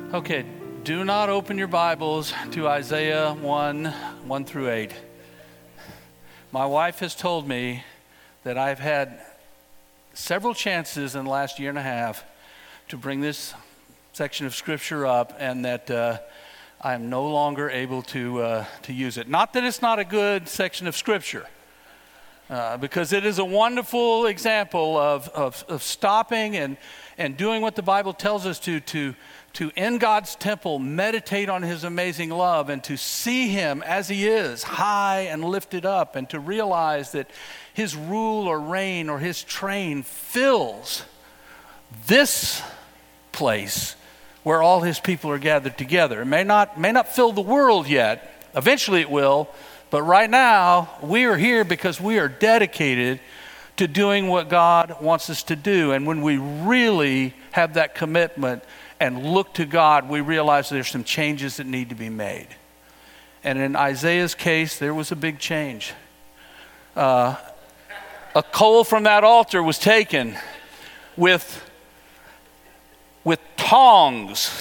Okay, do not open your Bibles to Isaiah 1 through 8. My wife has told me that I've had several chances in the last year and a half to bring this section of Scripture up, and that I am no longer able to use it. Not that it's not a good section of Scripture, because it is a wonderful example of stopping and doing what the Bible tells us to in God's temple meditate on His amazing love and to see Him as He is, high and lifted up, and to realize that His rule or reign or His train fills this place where all His people are gathered together. It may not fill the world yet. Eventually it will, but right now we are here because we are dedicated to doing what God wants us to do. And when we really have that commitment and look to God, we realize there's some changes that need to be made. And in Isaiah's case, there was a big change. A coal from that altar was taken with tongs.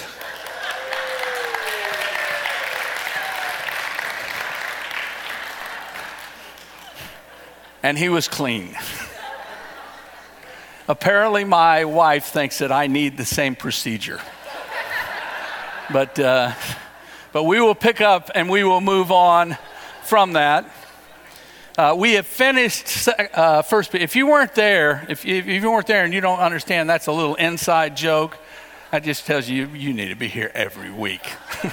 And he was clean. Apparently my wife thinks that I need the same procedure. But we will pick up and we will move on from that. We have finished first. If you weren't there, if you weren't there and you don't understand, that's a little inside joke. That just tells you you need to be here every week.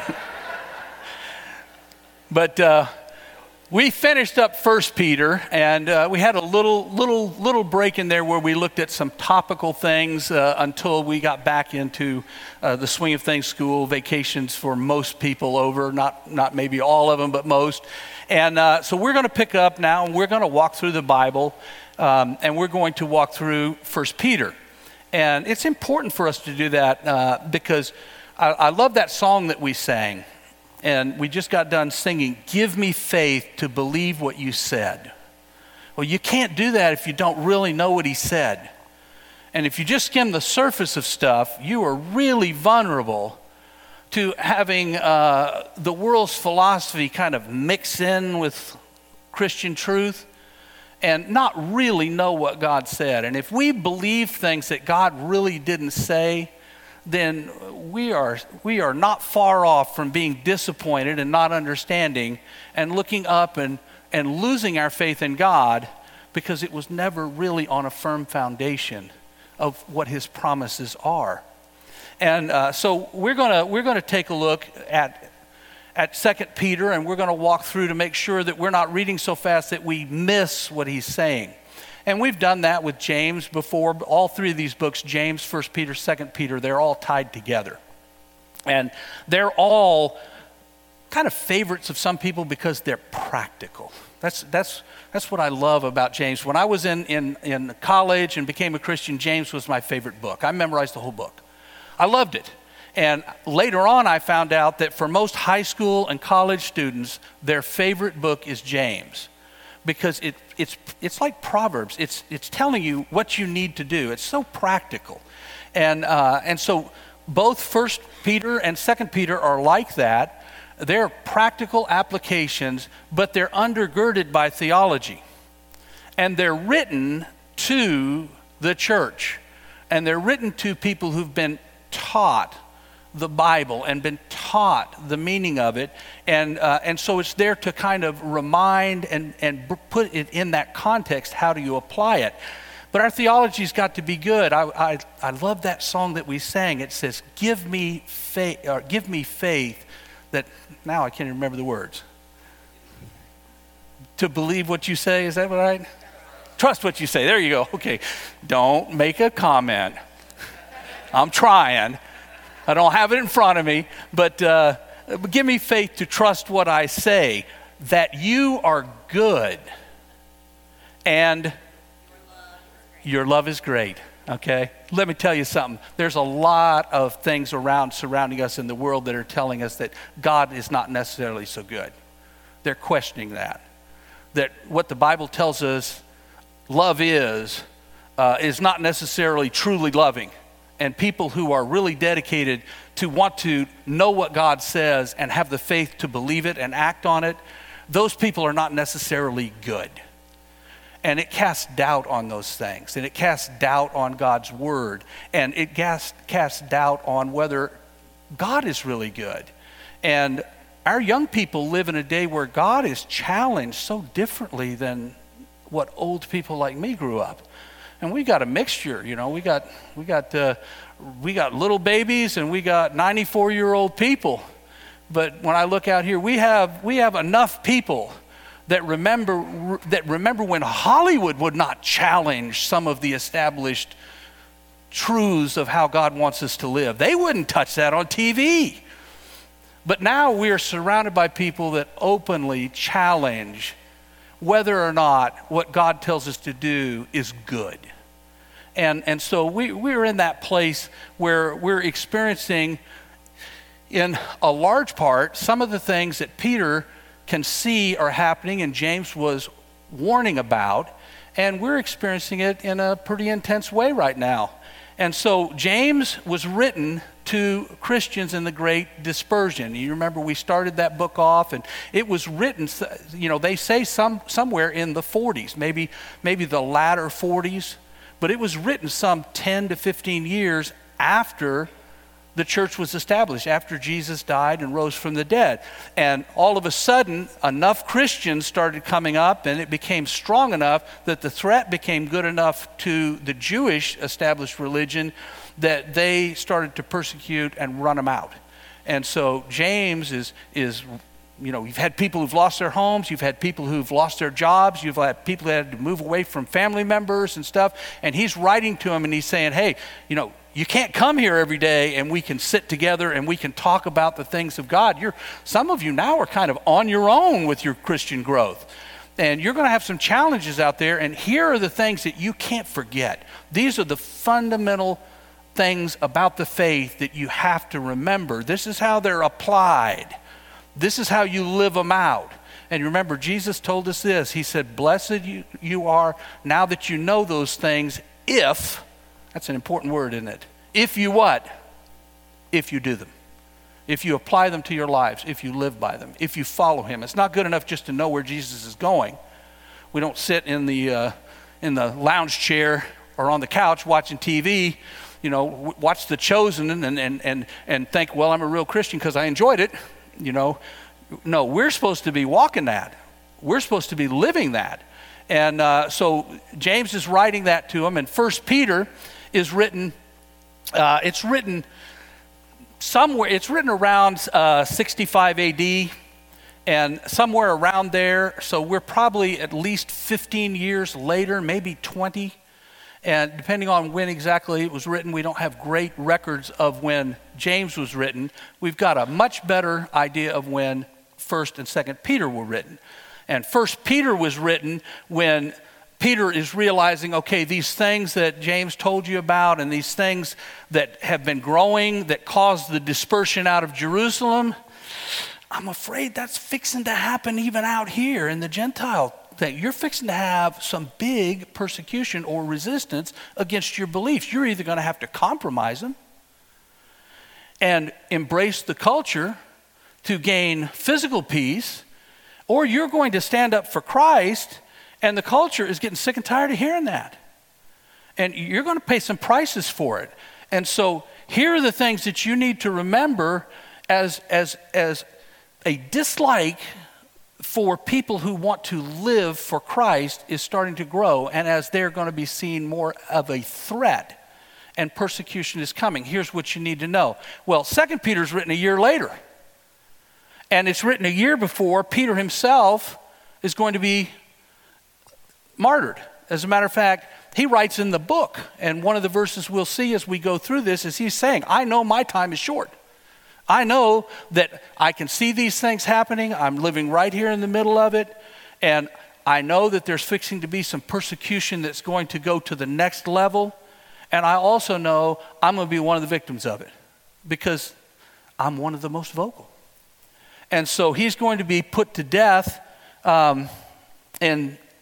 But we finished up 1 Peter, and we had a little break in there where we looked at some topical things until we got back into the swing of things. School vacations for most people over, not maybe all of them, but most. And so we're going to pick up now, and we're going to walk through the Bible, and we're going to walk through 1 Peter. And it's important for us to do that because I love that song that we sang. And we just got done singing, "Give me faith to believe what you said." Well, you can't do that if you don't really know what he said. And if you just skim the surface of stuff, you are really vulnerable to having the world's philosophy kind of mix in with Christian truth and not really know what God said. And if we believe things that God really didn't say, then we are not far off from being disappointed and not understanding and looking up and losing our faith in God because it was never really on a firm foundation of what His promises are. And so we're gonna take a look at 2 Peter, and we're going to walk through to make sure that we're not reading so fast that we miss what he's saying. And we've done that with James before. All three of these books, James, 1 Peter, 2 Peter, they're all tied together. And they're all kind of favorites of some people because they're practical. That's what I love about James. When I was in college and became a Christian, James was my favorite book. I memorized the whole book. I loved it. And later on, I found out that for most high school and college students, their favorite book is James. Because it's like Proverbs. It's telling you what you need to do. It's so practical, and so both 1 Peter and 2 Peter are like that. They're practical applications, but they're undergirded by theology, and they're written to the church, and they're written to people who've been taught the Bible and been taught the meaning of it, and so it's there to kind of remind and put it in that context. How do you apply it? But our theology's got to be good. I love that song that we sang. It says, "Give me faith," or "Give me faith that," now I can't even remember the words. To believe what you say, is that right? Trust what you say. There you go. Okay, don't make a comment. I'm trying. I don't have it in front of me, but give me faith to trust what I say, that you are good and your love is great, okay? Let me tell you something. There's a lot of things surrounding us in the world that are telling us that God is not necessarily so good. They're questioning that what the Bible tells us love is not necessarily truly loving. and people who are really dedicated to want to know what God says and have the faith to believe it and act on it, those people are not necessarily good. And it casts doubt on those things, and it casts doubt on God's word, and it casts doubt on whether God is really good. And our young people live in a day where God is challenged so differently than what old people like me grew up. And we got a mixture, you know. We got little babies, and we got 94-year-old people. But when I look out here, we have enough people that remember when Hollywood would not challenge some of the established truths of how God wants us to live. They wouldn't touch that on TV. But now we are surrounded by people that openly challenge whether or not what God tells us to do is good. And so we're in that place where we're experiencing, in a large part, some of the things that Peter can see are happening and James was warning about, and we're experiencing it in a pretty intense way right now. And so James was written to Christians in the Great Dispersion. You remember we started that book off, and it was written, you know, they say somewhere in the 40s, maybe the latter 40s, but it was written some 10 to 15 years after the church was established, after Jesus died and rose from the dead. And all of a sudden, enough Christians started coming up, and it became strong enough that the threat became good enough to the Jewish established religion that they started to persecute and run them out. And so James is you know, you've had people who've lost their homes, you've had people who've lost their jobs, you've had people that had to move away from family members and stuff, and he's writing to them and he's saying, hey, you know, you can't come here every day and we can sit together and we can talk about the things of God. Some of you now are kind of on your own with your Christian growth. And you're going to have some challenges out there, and here are the things that you can't forget. These are the fundamental things about the faith that you have to remember. This is how they're applied. This is how you live them out. And remember, Jesus told us this. He said, blessed you are now that you know those things, if, that's an important word, isn't it? If you what? If you do them. If you apply them to your lives, if you live by them, if you follow him. It's not good enough just to know where Jesus is going. We don't sit in the lounge chair or on the couch watching TV, you know, watch The Chosen and think, well, I'm a real Christian because I enjoyed it. You know, no, we're supposed to be walking that. We're supposed to be living that. And so James is writing that to him. And 1 Peter is written, it's written around 65 AD and somewhere around there. So we're probably at least 15 years later, maybe 20. And depending on when exactly it was written, we don't have great records of when James was written. We've got a much better idea of when 1st and 2nd Peter were written. And 1st Peter was written when Peter is realizing, okay, these things that James told you about and these things that have been growing that caused the dispersion out of Jerusalem, I'm afraid that's fixing to happen even out here in the Gentile thing. You're fixing to have some big persecution or resistance against your beliefs. You're either going to have to compromise them and embrace the culture to gain physical peace, or you're going to stand up for Christ, and the culture is getting sick and tired of hearing that. And you're going to pay some prices for it. And so here are the things that you need to remember as a dislike for people who want to live for Christ is starting to grow, and as they're going to be seen more of a threat and persecution is coming. Here's what you need to know. Well, 2 Peter's written a year later, and it's written a year before Peter himself is going to be martyred. As a matter of fact, he writes in the book, and one of the verses we'll see as we go through this is he's saying, I know my time is short. I know that I can see these things happening. I'm living right here in the middle of it. And I know that there's fixing to be some persecution that's going to go to the next level. And I also know I'm going to be one of the victims of it because I'm one of the most vocal. And so he's going to be put to death. And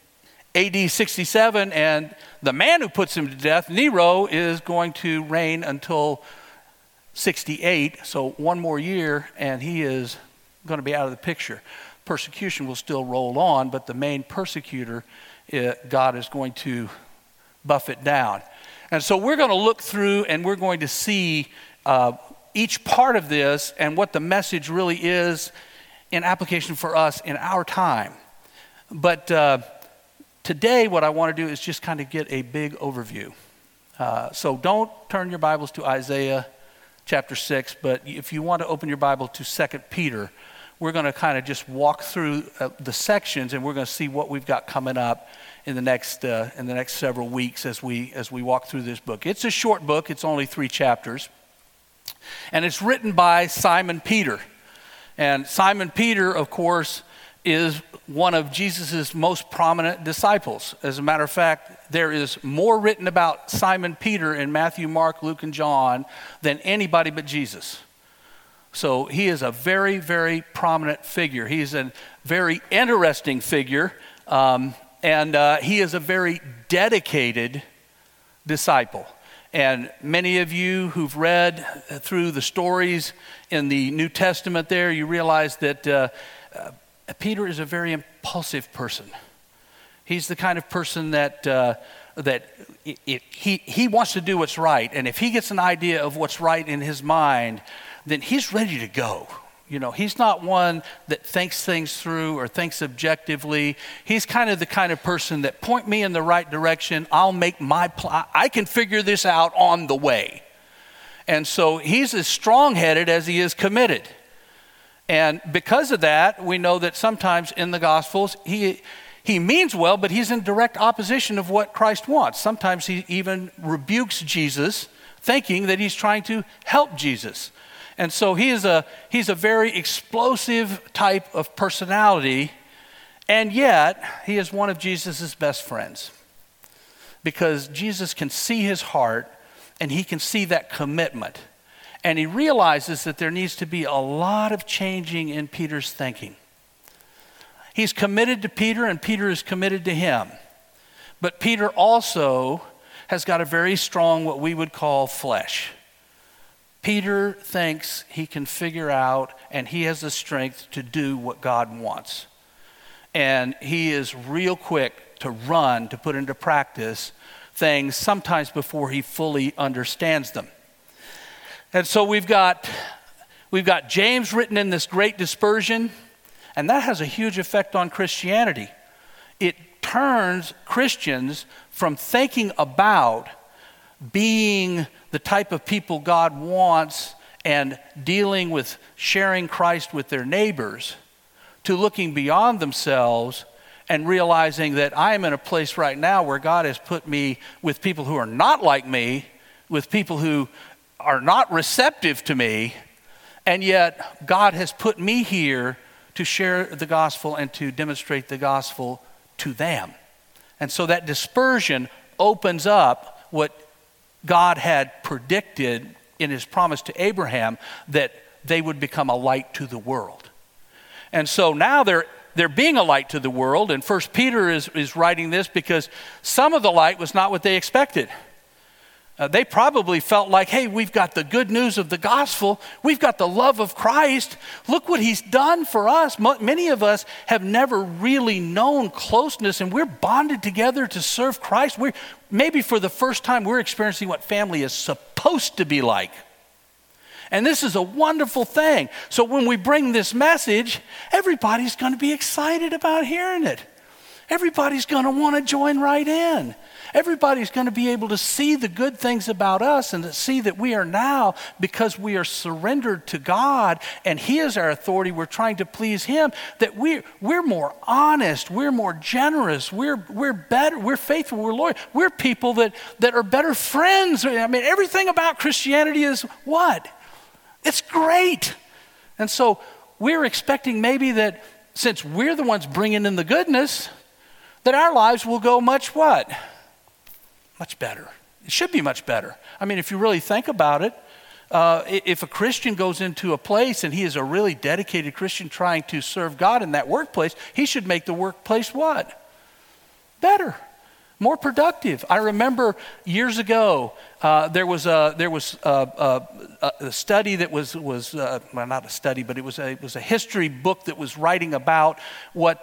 AD 67, and the man who puts him to death, Nero, is going to reign until 68, so one more year, and he is going to be out of the picture. Persecution will still roll on, but the main persecutor, God is going to buff it down. And so we're going to look through and we're going to see each part of this and what the message really is in application for us in our time. But today what I want to do is just kind of get a big overview. So don't turn your Bibles to Isaiah chapter 6, but if you want to open your Bible to 2 Peter, we're going to kind of just walk through the sections, and we're going to see what we've got coming up in the next several weeks as we walk through this book. It's a short book. It's only 3 chapters. And it's written by Simon Peter. And Simon Peter, of course, is one of Jesus' most prominent disciples. As a matter of fact, there is more written about Simon Peter in Matthew, Mark, Luke, and John than anybody but Jesus. So he is a very, very prominent figure. He's a very interesting figure, and he is a very dedicated disciple. And many of you who've read through the stories in the New Testament there, you realize that Peter is a very impulsive person. He's the kind of person that he wants to do what's right. And if he gets an idea of what's right in his mind, then he's ready to go. You know, he's not one that thinks things through or thinks objectively. He's kind of the kind of person that point me in the right direction. I'll make my I can figure this out on the way. And so he's as strong-headed as he is committed. And because of that, we know that sometimes in the Gospels, he means well, but he's in direct opposition of what Christ wants. Sometimes he even rebukes Jesus, thinking that he's trying to help Jesus. And so he's a very explosive type of personality, and yet he is one of Jesus' best friends. Because Jesus can see his heart, and he can see that commitment. And he realizes that there needs to be a lot of changing in Peter's thinking. He's committed to Peter, and Peter is committed to him. But Peter also has got a very strong, what we would call, flesh. Peter thinks he can figure out, and he has the strength to do what God wants. And he is real quick to run, to put into practice things sometimes before he fully understands them. And so we've got James written in this great dispersion, and that has a huge effect on Christianity. It turns Christians from thinking about being the type of people God wants and dealing with sharing Christ with their neighbors to looking beyond themselves and realizing that I am in a place right now where God has put me with people who are not like me, with people who are not receptive to me, and yet God has put me here to share the gospel and to demonstrate the gospel to them. And so that dispersion opens up what God had predicted in his promise to Abraham, that they would become a light to the world. And so now they're being a light to the world, and 1 Peter is writing this because some of the light was not what they expected. They probably felt like, hey, we've got the good news of the gospel. We've got the love of Christ. Look what he's done for us. Many of us have never really known closeness, and we're bonded together to serve Christ. Maybe for the first time, we're experiencing what family is supposed to be like. And this is a wonderful thing. So when we bring this message, everybody's going to be excited about hearing it. Everybody's going to want to join right in. Everybody's going to be able to see the good things about us and to see that we are now, because we are surrendered to God and he is our authority, we're trying to please him, that we're more honest, we're more generous, we're better, we're faithful, we're loyal. We're people that are better friends. I mean, everything about Christianity is what? It's great. And so we're expecting maybe that since we're the ones bringing in the goodness, that our lives will go much what? Much better. It should be much better. I mean, if you really think about it, if a Christian goes into a place and he is a really dedicated Christian trying to serve God in that workplace, he should make the workplace what? better, more productive. I remember years ago, there was a study that was well, not a study, but it was a history book that was writing about what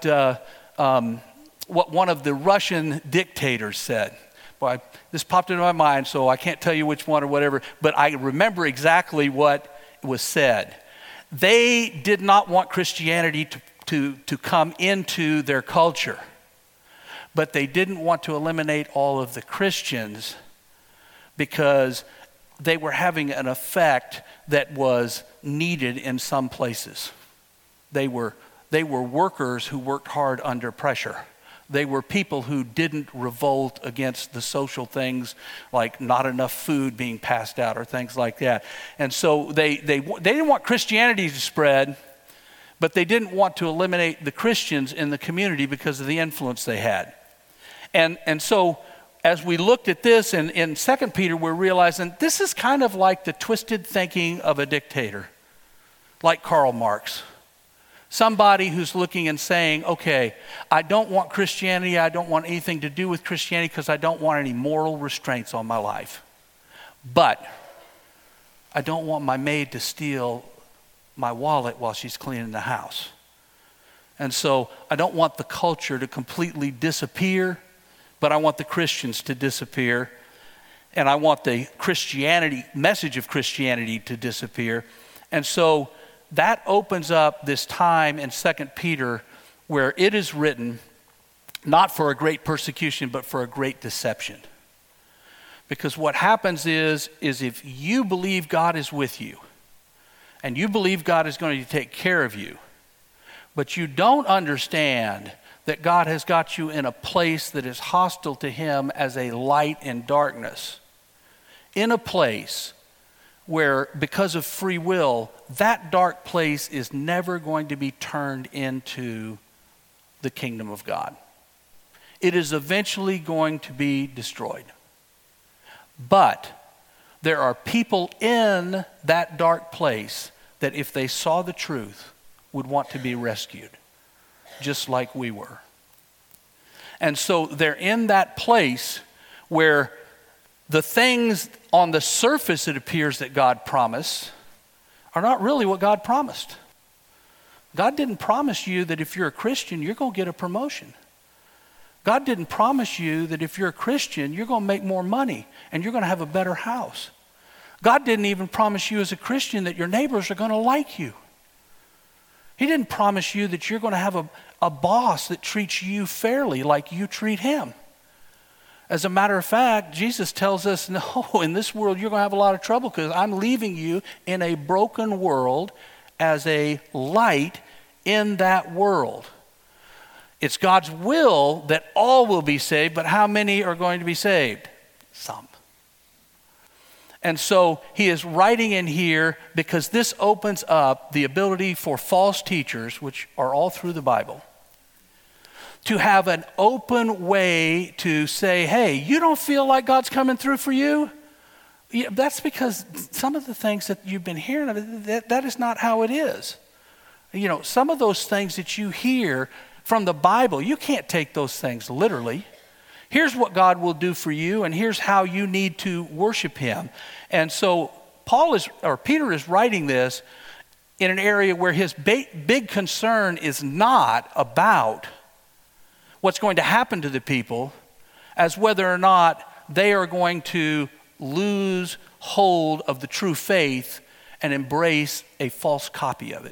one of the Russian dictators said. Boy, this popped into my mind, so I can't tell you which one or whatever, but I remember exactly what was said. They did not want Christianity to come into their culture, but they didn't want to eliminate all of the Christians because they were having an effect that was needed in some places. They were workers who worked hard under pressure. They were people who didn't revolt against the social things like not enough food being passed out or things like that. And so they didn't want Christianity to spread, but they didn't want to eliminate the Christians in the community because of the influence they had. And so as we looked at this in 2 Peter, we're realizing this is kind of like the twisted thinking of a dictator, like Karl Marx. Somebody who's looking and saying, okay, I don't want Christianity, I don't want anything to do with Christianity because I don't want any moral restraints on my life. But I don't want my maid to steal my wallet while she's cleaning the house. And so I don't want the culture to completely disappear, but I want the Christians to disappear. And I want the message of Christianity to disappear. And so that opens up this time in 2 Peter where it is written, not for a great persecution, but for a great deception. Because what happens is if you believe God is with you, and you believe God is going to take care of you, but you don't understand that God has got you in a place that is hostile to Him as a light in darkness, in a place where, because of free will, that dark place is never going to be turned into the kingdom of God. It is eventually going to be destroyed. But there are people in that dark place that, if they saw the truth, would want to be rescued, just like we were. And so they're in that place where the things on the surface, it appears, that God promised are not really what God promised. God didn't promise you that if you're a Christian, you're going to get a promotion. God didn't promise you that if you're a Christian, you're going to make more money and you're going to have a better house. God didn't even promise you as a Christian that your neighbors are going to like you. He didn't promise you that you're going to have a boss that treats you fairly like you treat him. As a matter of fact, Jesus tells us, no, in this world you're going to have a lot of trouble because I'm leaving you in a broken world as a light in that world. It's God's will that all will be saved, but how many are going to be saved? Some. And so he is writing in here because this opens up the ability for false teachers, which are all through the Bible, to have an open way to say, hey, you don't feel like God's coming through for you? Yeah, that's because some of the things that you've been hearing, that is not how it is. You know, some of those things that you hear from the Bible, you can't take those things literally. Here's what God will do for you, and here's how you need to worship him. And so Peter is writing this in an area where his big concern is not about what's going to happen to the people, as whether or not they are going to lose hold of the true faith and embrace a false copy of it.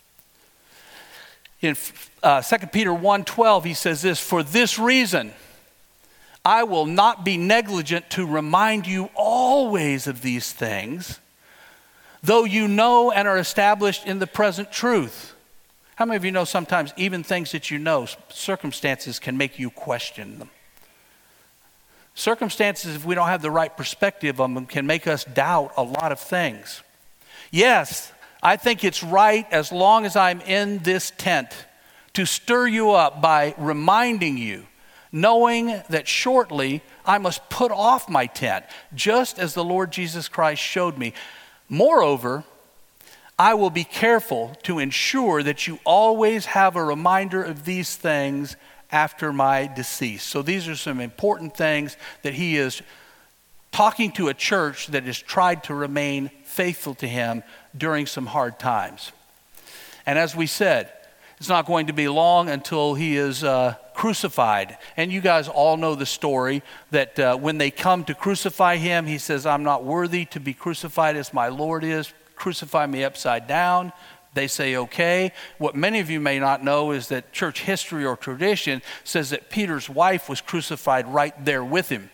In 2 Peter 1:12, he says this, "For this reason, I will not be negligent to remind you always of these things, though you know and are established in the present truth." How many of you know sometimes even things that you know, circumstances can make you question them? Circumstances, if we don't have the right perspective on them, can make us doubt a lot of things. Yes, I think it's right, as long as I'm in this tent, to stir you up by reminding you, knowing that shortly I must put off my tent, just as the Lord Jesus Christ showed me. Moreover, I will be careful to ensure that you always have a reminder of these things after my decease. So these are some important things that he is talking to a church that has tried to remain faithful to him during some hard times. And as we said, it's not going to be long until he is crucified. And you guys all know the story that when they come to crucify him, he says, I'm not worthy to be crucified as my Lord is. Crucify me upside down. They say, okay. What many of you may not know is that church history or tradition says that Peter's wife was crucified right there with him.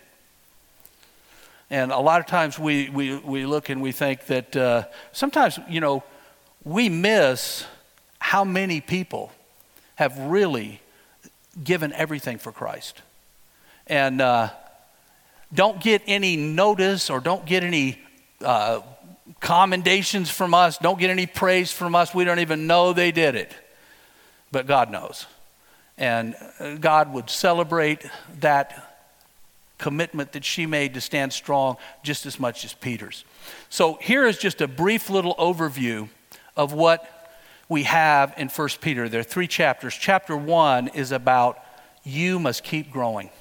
And a lot of times we look and we think that sometimes, we miss how many people have really given everything for Christ. And don't get any notice or don't get any commendations from us. Don't get any praise from us. We don't even know they did it. But God knows. And God would celebrate that commitment that she made to stand strong just as much as Peter's. So here is just a brief little overview of what we have in 1 Peter. There are 3 chapters. Chapter 1 is about you must keep growing.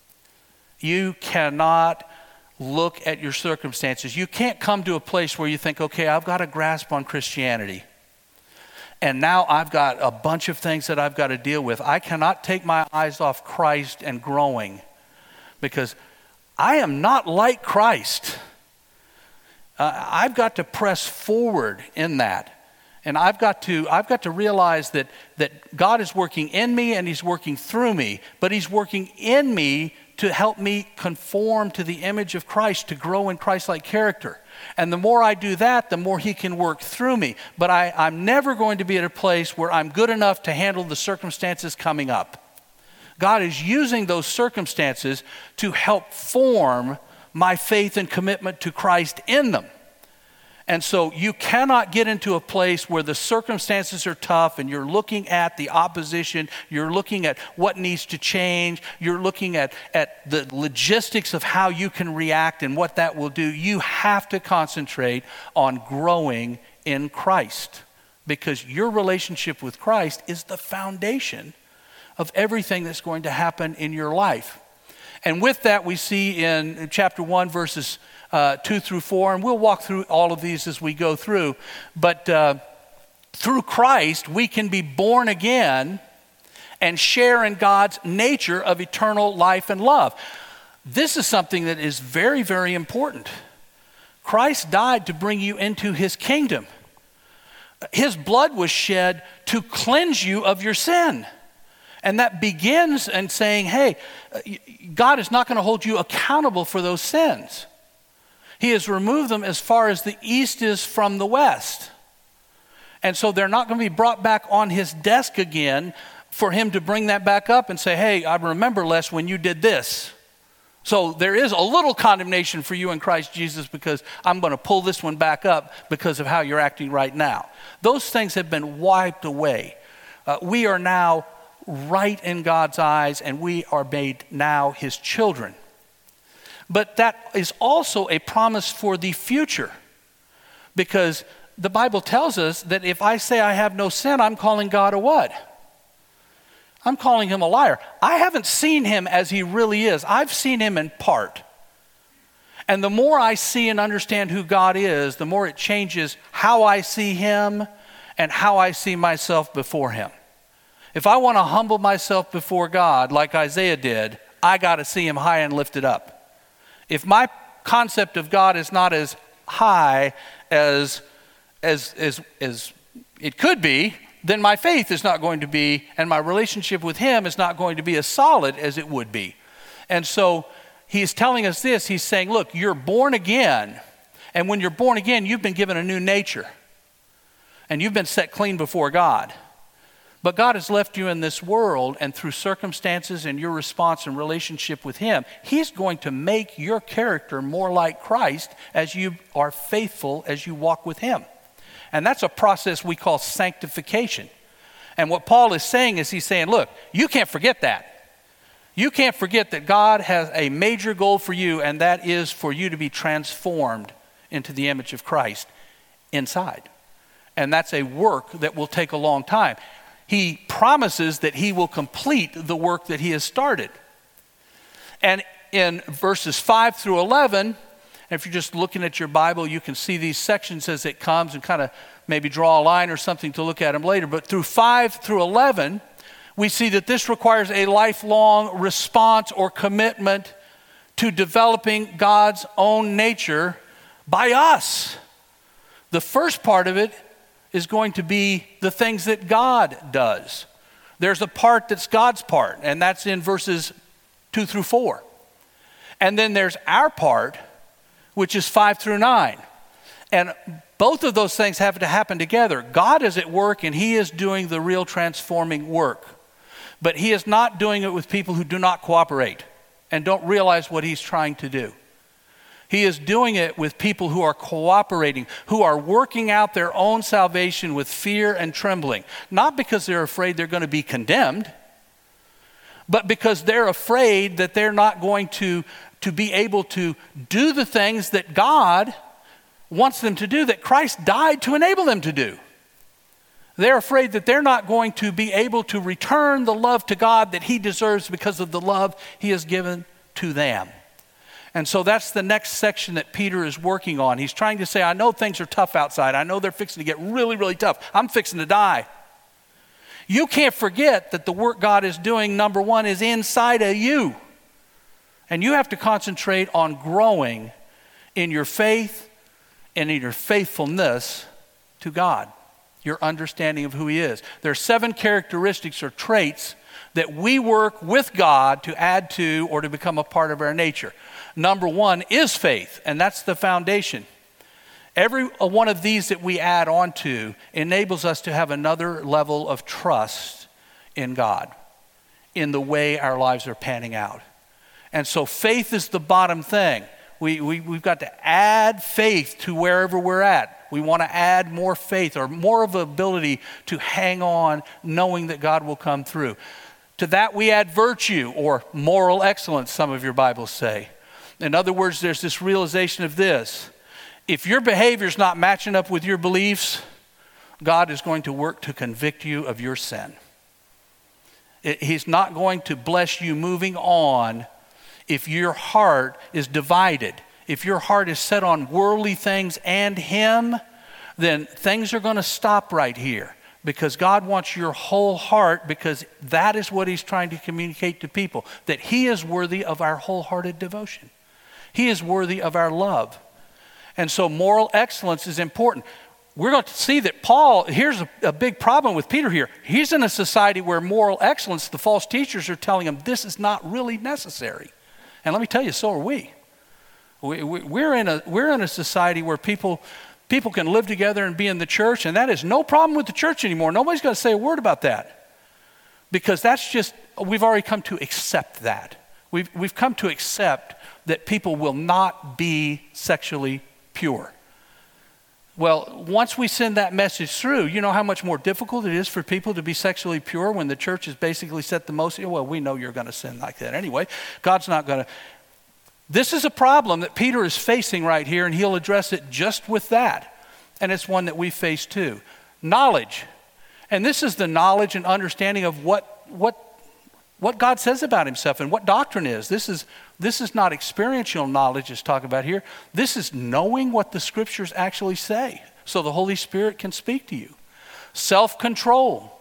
You cannot look at your circumstances. You can't come to a place where you think, okay, I've got a grasp on Christianity. And now I've got a bunch of things that I've got to deal with. I cannot take my eyes off Christ and growing because I am not like Christ. I've got to press forward in that. And I've got to realize that God is working in me and he's working through me, but he's working in me to help me conform to the image of Christ, to grow in Christ-like character. And the more I do that, the more he can work through me. But I'm never going to be at a place where I'm good enough to handle the circumstances coming up. God is using those circumstances to help form my faith and commitment to Christ in them. And so you cannot get into a place where the circumstances are tough and you're looking at the opposition, you're looking at what needs to change, you're looking at the logistics of how you can react and what that will do. You have to concentrate on growing in Christ because your relationship with Christ is the foundation of everything that's going to happen in your life. And with that, we see in chapter 1, verses 2 through 4, and we'll walk through all of these as we go through. But through Christ, we can be born again and share in God's nature of eternal life and love. This is something that is very, very important. Christ died to bring you into his kingdom. His blood was shed to cleanse you of your sin. And that begins in saying, hey, God is not going to hold you accountable for those sins. He has removed them as far as the east is from the west. And so they're not going to be brought back on his desk again for him to bring that back up and say, hey, I remember, Les, when you did this. So there is a little condemnation for you in Christ Jesus because I'm going to pull this one back up because of how you're acting right now. Those things have been wiped away. We are now right in God's eyes, and we are made now his children. But that is also a promise for the future, because the Bible tells us that if I say I have no sin, I'm calling God a what? I'm calling him a liar. I haven't seen him as he really is. I've seen him in part. And the more I see and understand who God is, the more it changes how I see him and how I see myself before him. If I want to humble myself before God like Isaiah did, I got to see him high and lifted up. If my concept of God is not as high as it could be, then my faith is not going to be, and my relationship with him is not going to be as solid as it would be. And so he's telling us this. He's saying, look, you're born again. And when you're born again, you've been given a new nature. And you've been set clean before God. But God has left you in this world, and through circumstances and your response and relationship with him, he's going to make your character more like Christ as you are faithful as you walk with him. And that's a process we call sanctification. And what Paul is saying is he's saying, look, you can't forget that. You can't forget that God has a major goal for you, and that is for you to be transformed into the image of Christ inside. And that's a work that will take a long time. he promises that he will complete the work that he has started. And in verses 5 through 11, and if you're just looking at your Bible, you can see these sections as it comes and kind of maybe draw a line or something to look at them later. But through 5 through 11, we see that this requires a lifelong response or commitment to developing God's own nature by us. The first part of it is going to be the things that God does. There's a part that's God's part, and that's in verses 2 through 4. And then there's our part, which is 5 through 9. And both of those things have to happen together. God is at work, and he is doing the real transforming work. But he is not doing it with people who do not cooperate and don't realize what he's trying to do. He is doing it with people who are cooperating, who are working out their own salvation with fear and trembling. Not because they're afraid they're going to be condemned, but because they're afraid that they're not going to be able to do the things that God wants them to do, that Christ died to enable them to do. They're afraid that they're not going to be able to return the love to God that he deserves because of the love he has given to them. And so that's the next section that Peter is working on. He's trying to say, I know things are tough outside. I know they're fixing to get really, really tough. I'm fixing to die. You can't forget that the work God is doing, number one, is inside of you. And you have to concentrate on growing in your faith and in your faithfulness to God, your understanding of who he is. There are 7 characteristics or traits that we work with God to add to or to become a part of our nature. Number 1 is faith, and that's the foundation. Every one of these that we add on to enables us to have another level of trust in God, in the way our lives are panning out. And so faith is the bottom thing. We've got to add faith to wherever we're at. We want to add more faith or more of an ability to hang on knowing that God will come through. To that we add virtue or moral excellence, some of your Bibles say. In other words, there's this realization of this. If your behavior is not matching up with your beliefs, God is going to work to convict you of your sin. He's not going to bless you moving on if your heart is divided. If your heart is set on worldly things and him, then things are going to stop right here. Because God wants your whole heart, because that is what he's trying to communicate to people, that he is worthy of our wholehearted devotion. He is worthy of our love. And so moral excellence is important. We're going to see that Paul, here's a big problem with Peter here. He's in a society where moral excellence, the false teachers are telling him this is not really necessary. And let me tell you, so are we. We're in a society where people can live together and be in the church, and that is no problem with the church anymore. Nobody's going to say a word about that. Because that's just, we've already come to accept that. We've come to accept that people will not be sexually pure. Well, once we send that message through, you know how much more difficult it is for people to be sexually pure when the church has basically set the most, well, we know you're going to sin like that anyway. God's not going to. This is a problem that Peter is facing right here, and he'll address it just with that. And it's one that we face too. Knowledge. And this is the knowledge and understanding of what God says about himself and what doctrine is. This is not experiential knowledge it's talking about here. This is knowing what the scriptures actually say so the Holy Spirit can speak to you. Self-control.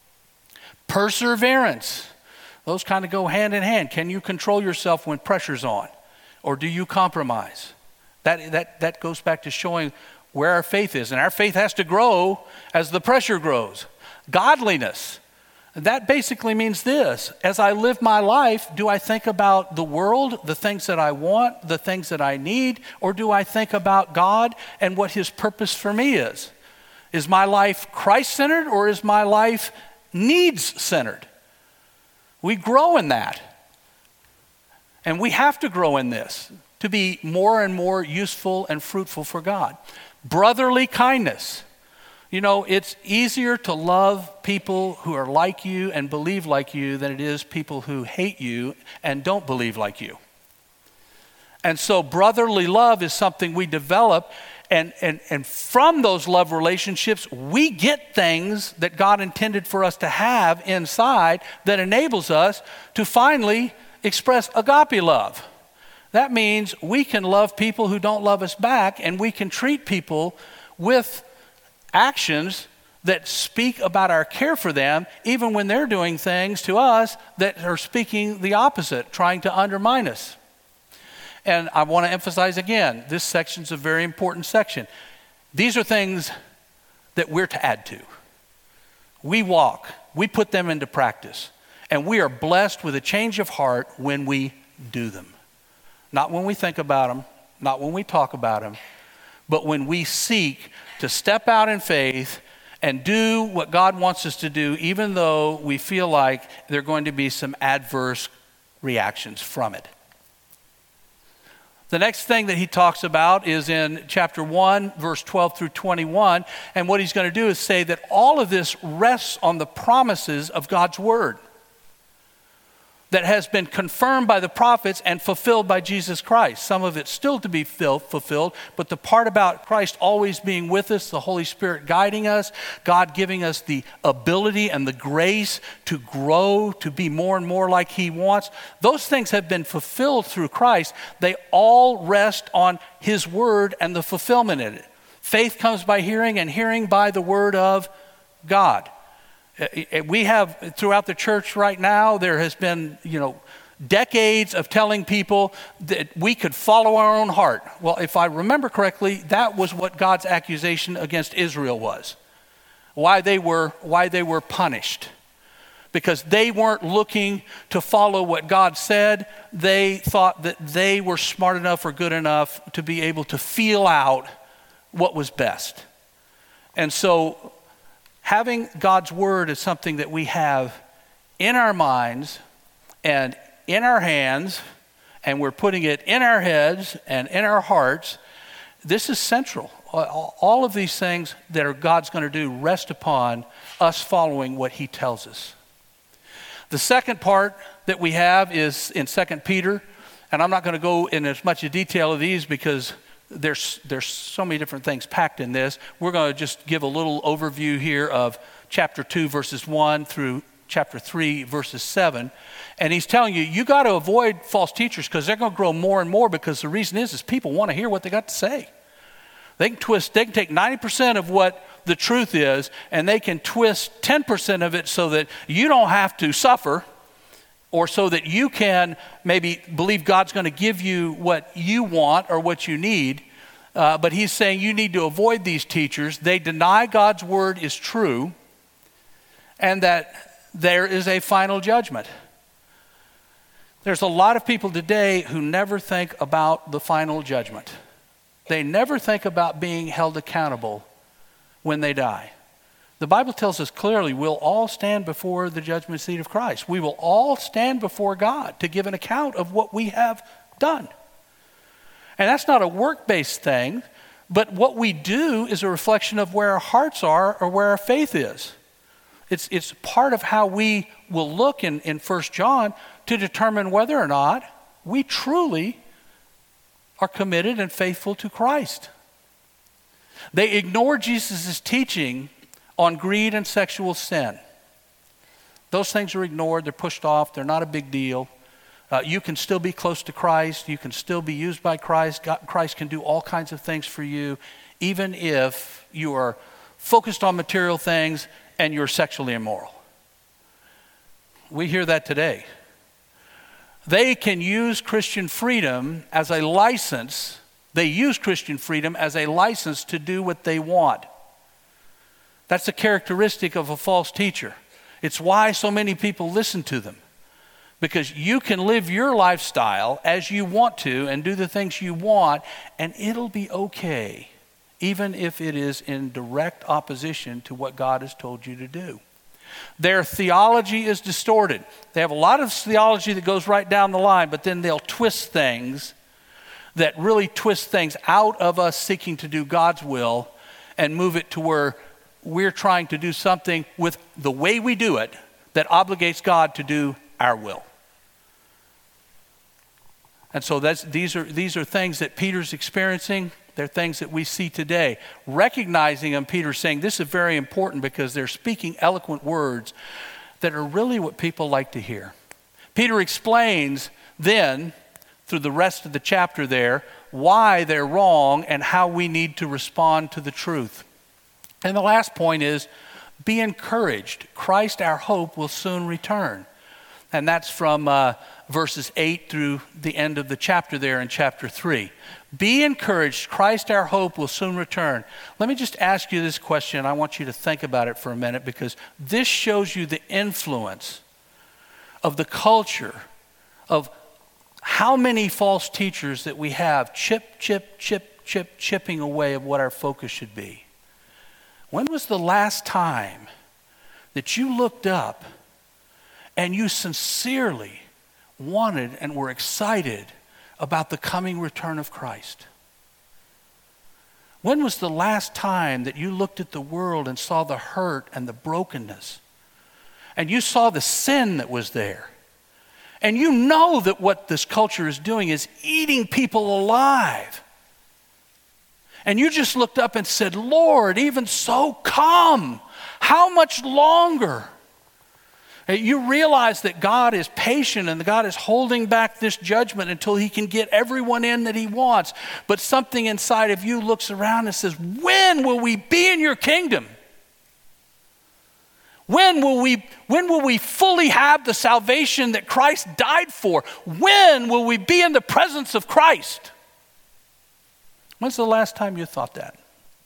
Perseverance. Those kind of go hand in hand. Can you control yourself when pressure's on? Or do you compromise? That goes back to showing where our faith is. And our faith has to grow as the pressure grows. Godliness. That basically means this. As I live my life, do I think about the world, the things that I want, the things that I need, or do I think about God and what his purpose for me is? Is my life Christ-centered or is my life needs-centered? We grow in that. And we have to grow in this to be more and more useful and fruitful for God. Brotherly kindness. You know, it's easier to love people who are like you and believe like you than it is people who hate you and don't believe like you. And so brotherly love is something we develop, And from those love relationships, we get things that God intended for us to have inside that enables us to finally express agape love. That means we can love people who don't love us back, and we can treat people with actions that speak about our care for them, even when they're doing things to us that are speaking the opposite, trying to undermine us. And I want to emphasize again, this section's a very important section. These are things that we're to add to. We put them into practice, and we are blessed with a change of heart when we do them. Not when we think about them, not when we talk about them, but when we seek to step out in faith and do what God wants us to do, even though we feel like there are going to be some adverse reactions from it. The next thing that he talks about is in chapter 1, verse 12 through 21. And what he's going to do is say that all of this rests on the promises of God's word that has been confirmed by the prophets and fulfilled by Jesus Christ. Some of it's still to be fulfilled, but the part about Christ always being with us, the Holy Spirit guiding us, God giving us the ability and the grace to grow, to be more and more like he wants, those things have been fulfilled through Christ. They all rest on his word and the fulfillment in it. Faith comes by hearing, and hearing by the word of God. We have, throughout the church right now, there has been, decades of telling people that we could follow our own heart. Well, if I remember correctly, that was what God's accusation against Israel was. Why they were punished. Because they weren't looking to follow what God said. They thought that they were smart enough or good enough to be able to feel out what was best. And so having God's word is something that we have in our minds and in our hands, and we're putting it in our heads and in our hearts. This is central. All of these things that God's going to do rest upon us following what he tells us. The second part that we have is in 2 Peter, and I'm not going to go in as much detail of these because there's so many different things packed in this. We're going to just give a little overview here of chapter 2, verses 1 through chapter 3, verses 7. And he's telling you got to avoid false teachers because they're going to grow more and more, because the reason is people want to hear what they got to say. They can take 90% of what the truth is, and they can twist 10% of it so that you don't have to suffer, or so that you can maybe believe God's going to give you what you want or what you need. But he's saying you need to avoid these teachers. They deny God's word is true, and that there is a final judgment. There's a lot of people today who never think about the final judgment. They never think about being held accountable when they die. The Bible tells us clearly we'll all stand before the judgment seat of Christ. We will all stand before God to give an account of what we have done. And that's not a work-based thing, but what we do is a reflection of where our hearts are or where our faith is. It's part of how we will look in 1 John to determine whether or not we truly are committed and faithful to Christ. They ignore Jesus' teaching on greed and sexual sin. Those things are ignored, they're pushed off, they're not a big deal. You can still be close to Christ, you can still be used by Christ. Christ can do all kinds of things for you, even if you are focused on material things and you're sexually immoral. We hear that today. They can use Christian freedom as a license. They use Christian freedom as a license to do what they want. That's a characteristic of a false teacher. It's why so many people listen to them. Because you can live your lifestyle as you want to and do the things you want, and it'll be okay, even if it is in direct opposition to what God has told you to do. Their theology is distorted. They have a lot of theology that goes right down the line, but then they'll twist things that really twist things out of us seeking to do God's will and move it to where we're trying to do something with the way we do it that obligates God to do our will. And so these are things that Peter's experiencing. They're things that we see today. Recognizing them, Peter's saying this is very important because they're speaking eloquent words that are really what people like to hear. Peter explains then, through the rest of the chapter there, why they're wrong and how we need to respond to the truth. And the last point is, be encouraged. Christ, our hope, will soon return. And that's from verses 8 through the end of the chapter there in chapter 3. Be encouraged. Christ, our hope, will soon return. Let me just ask you this question. I want you to think about it for a minute because this shows you the influence of the culture of how many false teachers that we have chipping away of what our focus should be. When was the last time that you looked up and you sincerely wanted and were excited about the coming return of Christ? When was the last time that you looked at the world and saw the hurt and the brokenness, and you saw the sin that was there, and you know that what this culture is doing is eating people alive, and you just looked up and said, Lord, even so, come. How much longer? You realize that God is patient and that God is holding back this judgment until he can get everyone in that he wants. But something inside of you looks around and says, when will we be in your kingdom? When will we fully have the salvation that Christ died for? When will we be in the presence of Christ? When's the last time you thought that?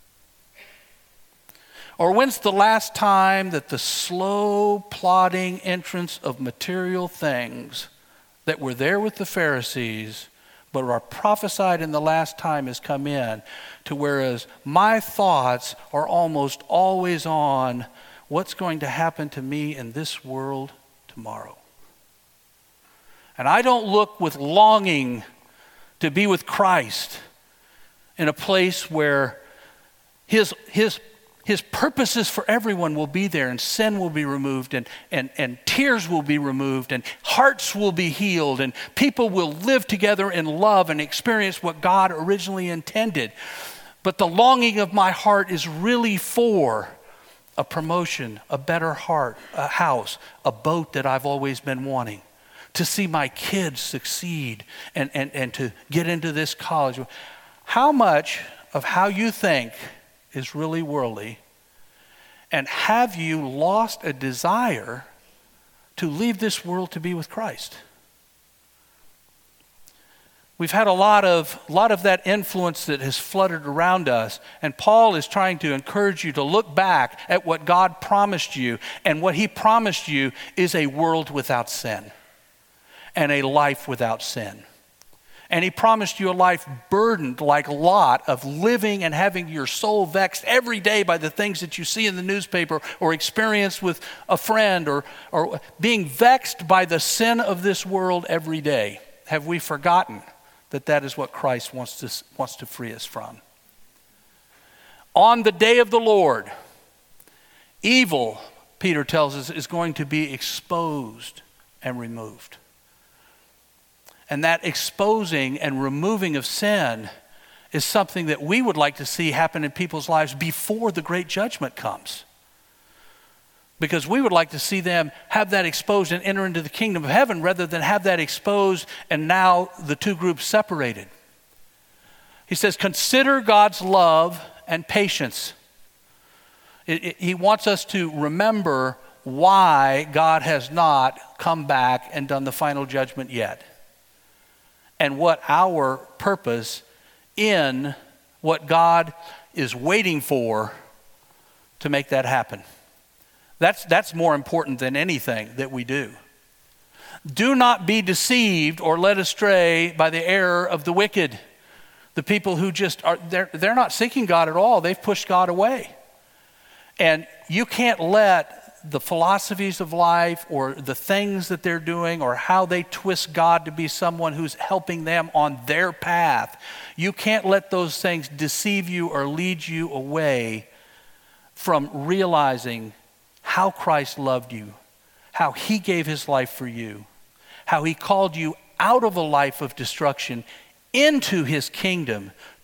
Or when's the last time that the slow, plodding entrance of material things that were there with the Pharisees, but are prophesied in the last time has come in to whereas my thoughts are almost always on what's going to happen to me in this world tomorrow. And I don't look with longing to be with Christ in a place where his purposes for everyone will be there, and sin will be removed, and tears will be removed, and hearts will be healed, and people will live together in love and experience what God originally intended. But the longing of my heart is really for a promotion, a better heart, a house, a boat that I've always been wanting, to see my kids succeed and to get into this college. How much of how you think is really worldly, and have you lost a desire to leave this world to be with Christ? We've had a lot of that influence that has fluttered around us, and Paul is trying to encourage you to look back at what God promised you, and what he promised you is a world without sin and a life without sin. And he promised you a life burdened like Lot of living and having your soul vexed every day by the things that you see in the newspaper or experience with a friend or being vexed by the sin of this world every day. Have we forgotten that that is what Christ wants to free us from? On the day of the Lord, evil, Peter tells us, is going to be exposed and removed. And that exposing and removing of sin is something that we would like to see happen in people's lives before the great judgment comes. Because we would like to see them have that exposed and enter into the kingdom of heaven rather than have that exposed and now the two groups separated. He says, consider God's love and patience. He wants us to remember why God has not come back and done the final judgment yet, and what our purpose in what God is waiting for to make that happen. That's more important than anything that we do. Do not be deceived or led astray by the error of the wicked. The people who just are, they're not seeking God at all. They've pushed God away. And you can't let the philosophies of life or the things that they're doing or how they twist God to be someone who's helping them on their path. You can't let those things deceive you or lead you away from realizing how Christ loved you, how he gave his life for you, how he called you out of a life of destruction into his kingdom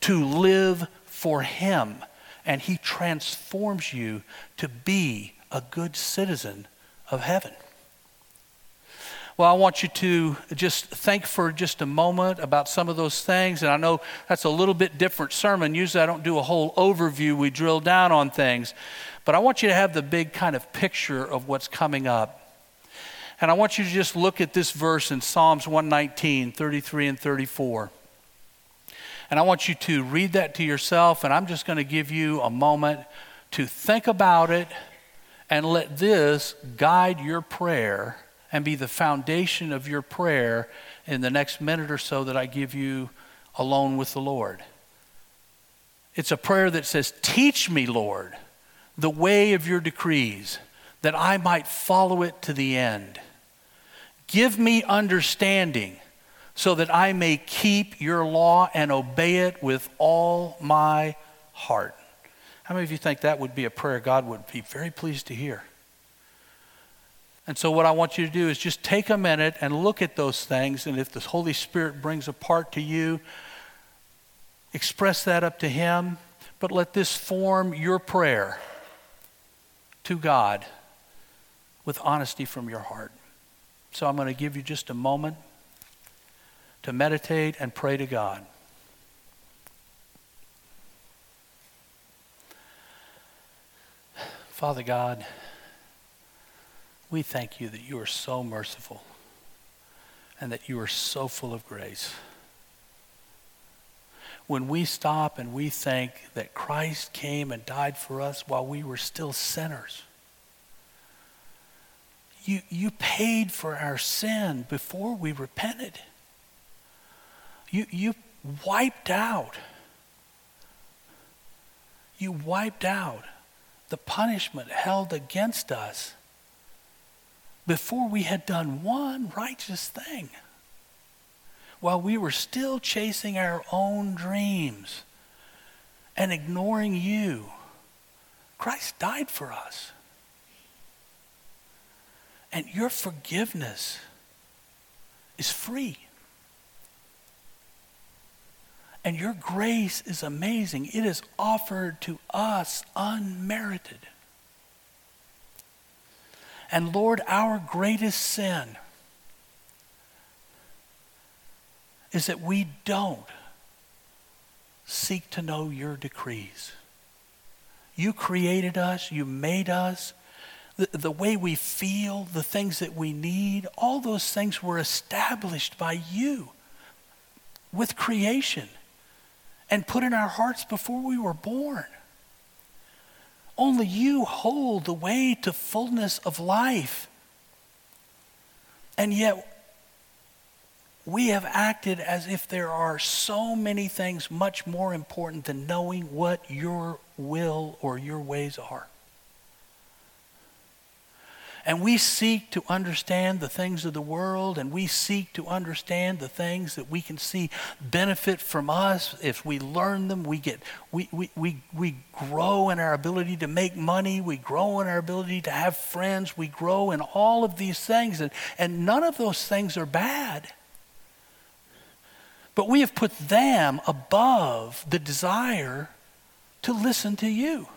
to live for him. And he transforms you to be a good citizen of heaven. Well, I want you to just think for just a moment about some of those things. And I know that's a little bit different sermon. Usually I don't do a whole overview. We drill down on things. But I want you to have the big kind of picture of what's coming up. And I want you to just look at this verse in Psalms 119, 33 and 34. And I want you to read that to yourself. And I'm just going to give you a moment to think about it and let this guide your prayer and be the foundation of your prayer in the next minute or so that I give you alone with the Lord. It's a prayer that says, teach me, Lord, the way of your decrees, that I might follow it to the end. Give me understanding so that I may keep your law and obey it with all my heart. How many of you think that would be a prayer God would be very pleased to hear? And so what I want you to do is just take a minute and look at those things. And if the Holy Spirit brings a part to you, express that up to him. But let this form your prayer to God with honesty from your heart. So I'm going to give you just a moment to meditate and pray to God. Father God, we thank you that you are so merciful and that you are so full of grace. When we stop and we think that Christ came and died for us while we were still sinners, you paid for our sin before we repented. You wiped out the punishment held against us before we had done one righteous thing. While we were still chasing our own dreams and ignoring you, Christ died for us. And your forgiveness is free. And your grace is amazing. It is offered to us unmerited. And Lord, our greatest sin is that we don't seek to know your decrees. You created us, you made us. The way we feel, the things that we need, all those things were established by you with creation and put in our hearts before we were born. Only you hold the way to fullness of life. And yet, we have acted as if there are so many things much more important than knowing what your will or your ways are. And we seek to understand the things of the world, and we seek to understand the things that we can see benefit from us. If we learn them, we grow in our ability to make money, we grow in our ability to have friends, we grow in all of these things, and none of those things are bad. But we have put them above the desire to listen to you.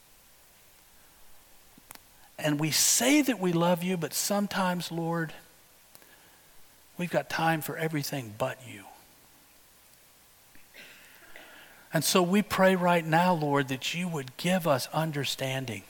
And we say that we love you, but sometimes, Lord, we've got time for everything but you. And so we pray right now, Lord, that you would give us understanding.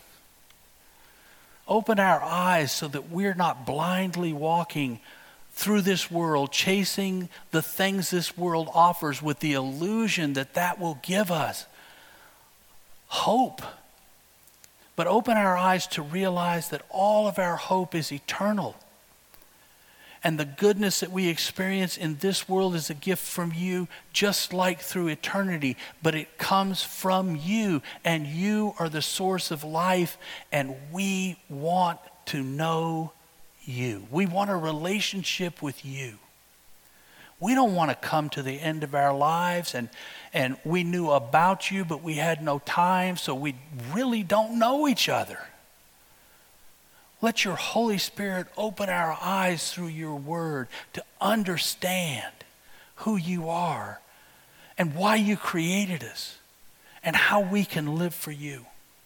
Open our eyes so that we're not blindly walking through this world, chasing the things this world offers with the illusion that that will give us hope. But open our eyes to realize that all of our hope is eternal. And the goodness that we experience in this world is a gift from you, just like through eternity. But it comes from you, and you are the source of life, and we want to know you. We want a relationship with you. We don't want to come to the end of our lives and we knew about you, but we had no time, so we really don't know each other. Let your Holy Spirit open our eyes through your word to understand who you are and why you created us and how we can live for you.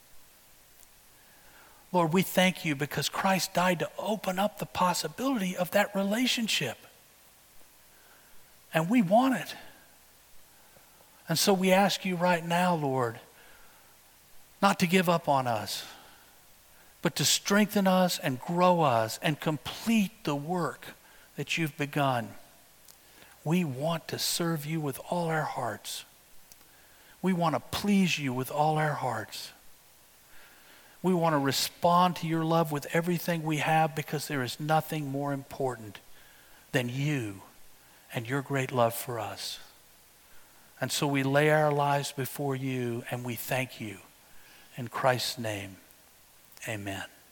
Lord, we thank you because Christ died to open up the possibility of that relationship. And we want it. And so we ask you right now, Lord, not to give up on us, but to strengthen us and grow us and complete the work that you've begun. We want to serve you with all our hearts. We want to please you with all our hearts. We want to respond to your love with everything we have because there is nothing more important than you and your great love for us. And so we lay our lives before you and we thank you. In Christ's name, amen.